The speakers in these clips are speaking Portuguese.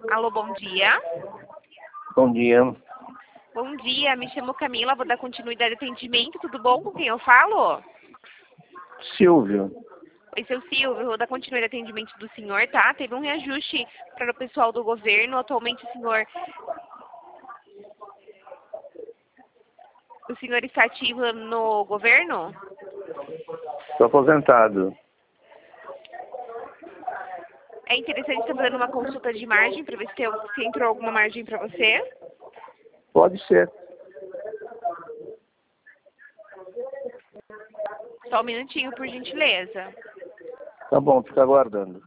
Alô, bom dia. Bom dia. Bom dia, me chamo Camila, vou dar continuidade ao atendimento. Tudo bom? Com quem eu falo? Silvio. Oi, seu Silvio, vou dar continuidade ao atendimento do senhor, tá? Teve um reajuste para o pessoal do governo. Atualmente o senhor está ativo no governo? Estou aposentado. É interessante estar fazendo uma consulta de margem para ver se entrou alguma margem para você. Pode ser. Só um minutinho, por gentileza. Tá bom, fica aguardando.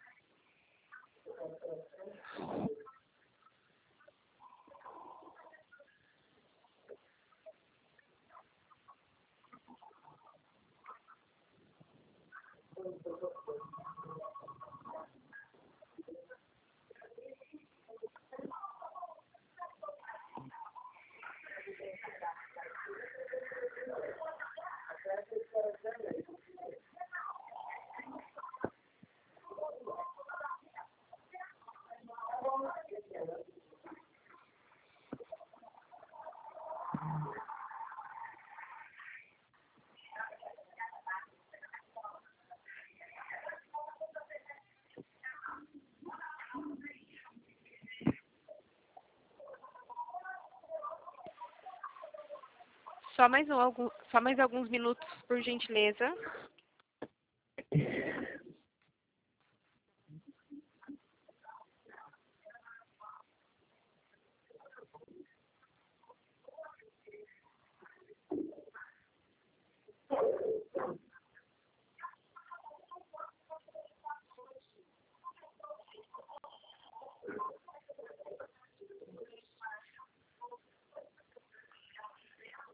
Só mais alguns minutos, por gentileza.